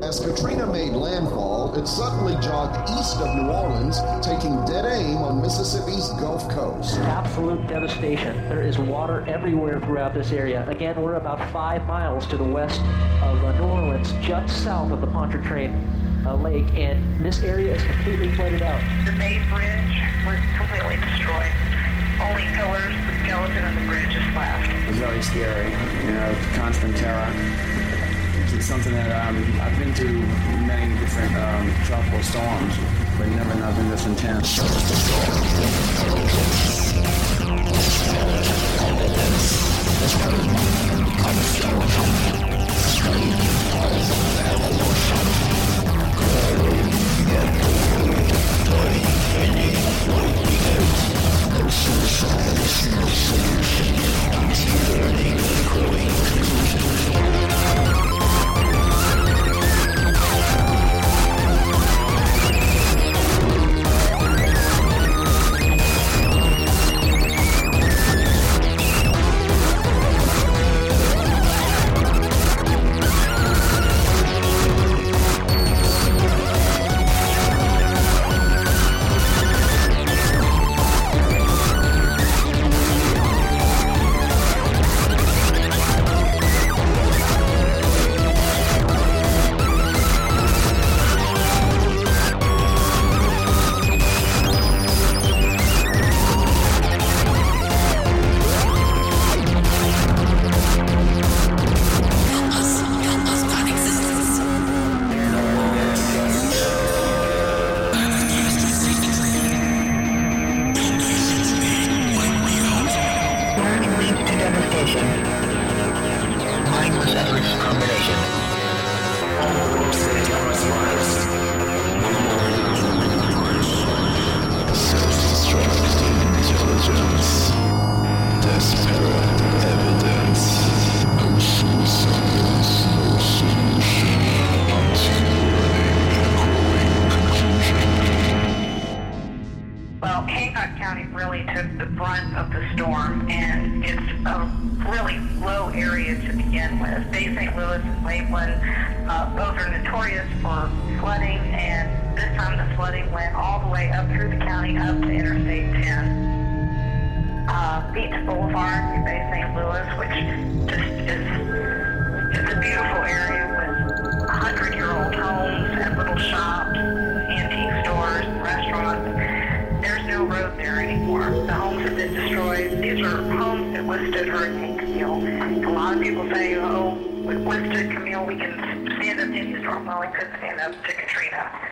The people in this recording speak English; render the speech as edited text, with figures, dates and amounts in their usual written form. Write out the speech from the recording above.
As Katrina made landfall, it suddenly jogged east of New Orleans, taking dead aim on Mississippi's Gulf Coast. Absolute devastation. There is water everywhere throughout this area. Again, we're about 5 miles to the west of New Orleans, just south of the Pontchartrain Lake, and this area is completely flooded out. The Bay Bridge was completely destroyed. Only pillars, the skeleton of the bridge is left. Very scary, constant terror. It's something that I've been through many different tropical storms, but never nothing this intense. We withstood Camille, we can stand up to Storm. Well, we could stand up to Katrina.